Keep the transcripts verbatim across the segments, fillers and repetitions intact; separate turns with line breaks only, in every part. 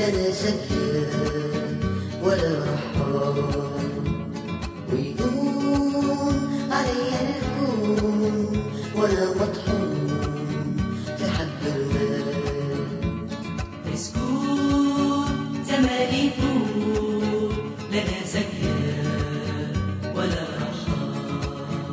أنا سكران ولا رحال، ويقوم عليا الكون وأنا مطحون في حب المال.
مسكون زماني يفوت لا أنا سكران ولا رحال،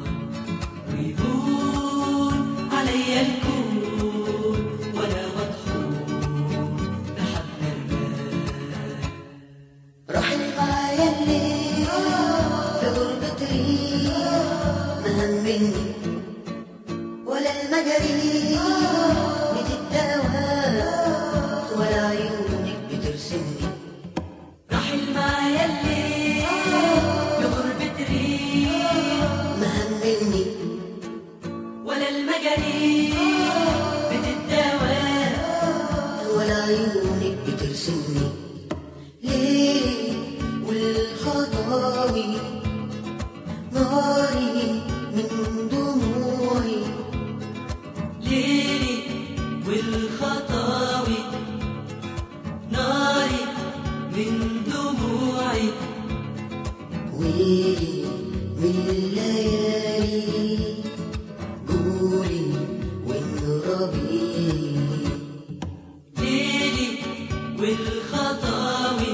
ويهون عليا الكون وأنا مطحون في حب المال.
رحل معايا الليل في غربة ريح، ما همني ولا المجاري بتتداوى ولا عيونك بترسمني.
رحل معايا الليل لغربة ريح،
ما همني
ولا المجاريح بتتداوى
ولا عيونك بترسمني. ليلي والخطاوي ناري من دموعي،
ليلي والخطاوي ناري من دموعي،
ويلي من الليالي قولي وانربي.
ليلي والخطاوي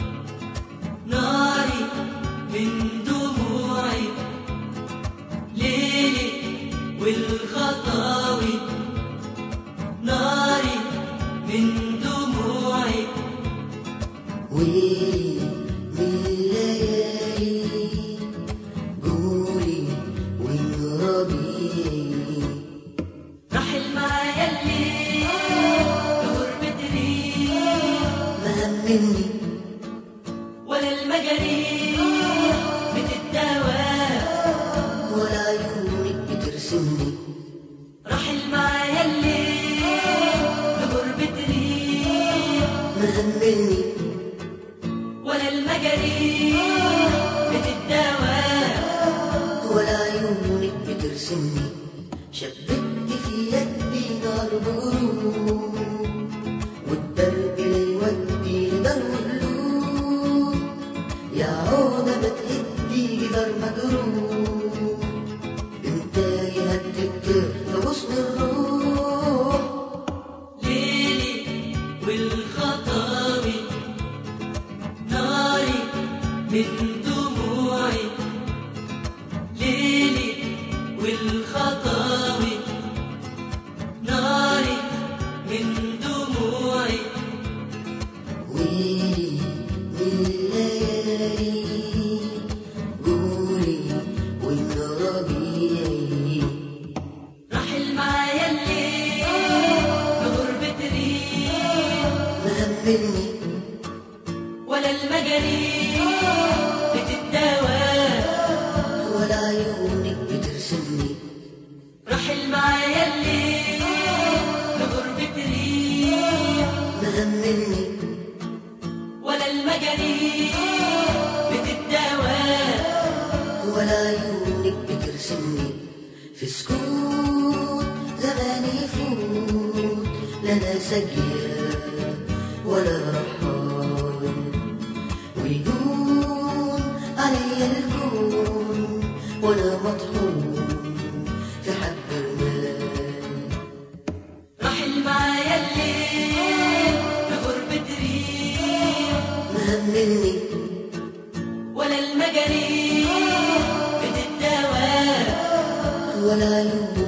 ناري من دموعي، ليلي والخطاوي ناري من دموعي،
ويلي من الليالي قولي وانربي.
رحل معايا الليل لغربة ريح،
ما همني
ولا المجاريح بتتداوى
ولا عيونك بترسمني.
رحل معايا الليل لغربة ريح،
ما همني
ولا المجاريح بتتداوى
ولا عيونك بترسمني. شبكت في يدي نار بغروب، والدرب لا يودي لدار مقلوب. يا عودة ما تهدي لدار مجروح، انت يهدد في غصن الروح.
ليلي والخطاوي ناري من دموعي، ليلي والخطاوي ناري من دموعي،
ويلي من الليالي قولي وانربي.
رحل معايا الليل لغربة ريح،
ما همني
ولا المجاريح بتتداوى
ولا عيونك بترسمني.
رحل معايا الليل لغربة ريح،
ما همني
ولا المجاريح بتتداوى
ولا عيونك بترسمني. في سكوت زماني يفوت لا انا سجيان ولا رحال، ويقوم عليا الكون وانا مطحون في حب المال.
رحل معايا الليل لغربة ريح،
ما همني
ولا المجاريح بتتداوى
ولا عيونك